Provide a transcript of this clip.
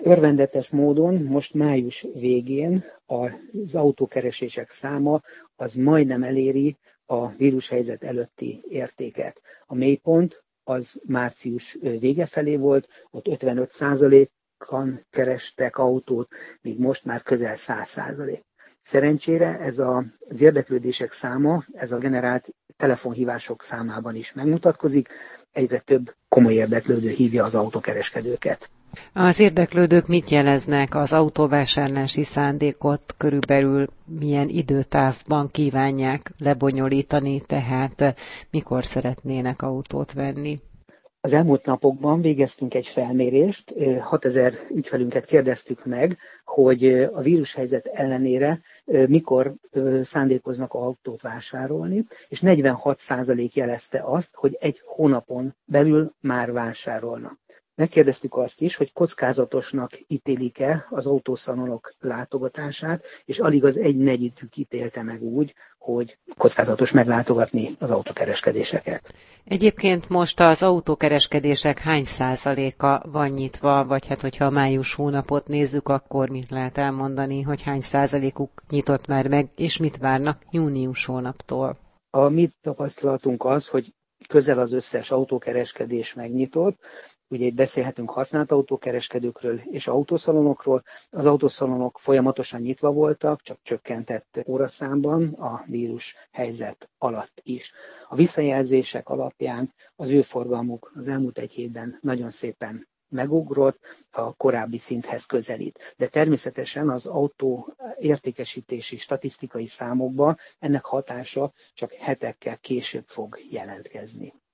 Örvendetes módon most május végén az autókeresések száma az majdnem eléri a vírushelyzet előtti értéket. A mélypont az március vége felé volt, ott 55%-an kerestek autót, míg most már közel 100%. Szerencsére ez az érdeklődések száma, ez a generált telefonhívások számában is megmutatkozik, egyre több komoly érdeklődő hívja az autókereskedőket. Az érdeklődők mit jeleznek, az autóvásárlási szándékot körülbelül milyen időtávban kívánják lebonyolítani, tehát mikor szeretnének autót venni? Az elmúlt napokban végeztünk egy felmérést, 6000 ügyfelünket kérdeztük meg, hogy a vírushelyzet ellenére mikor szándékoznak autót vásárolni, és 46% jelezte azt, hogy egy hónapon belül már vásárolnak. Megkérdeztük azt is, hogy kockázatosnak ítélik-e az autószalonok látogatását, és alig az 1/4-ük ítélte meg úgy, hogy kockázatos meglátogatni az autókereskedéseket. Egyébként most az autókereskedések hány százaléka van nyitva, vagy hát hogyha a május hónapot nézzük, akkor mit lehet elmondani, hogy hány százalékuk nyitott már meg, és mit várnak június hónaptól? A mi tapasztalatunk az, hogy közel az összes autókereskedés megnyitott. Ugye itt beszélhetünk használt autókereskedőkről és autószalonokról. Az autószalonok folyamatosan nyitva voltak, csak csökkentett óraszámban a vírus helyzet alatt is. A visszajelzések alapján az ő forgalmuk az elmúlt egy hétben nagyon szépen megugrott, a korábbi szinthez közelít. De természetesen az autó értékesítési statisztikai számokban ennek hatása csak hetekkel később fog jelentkezni.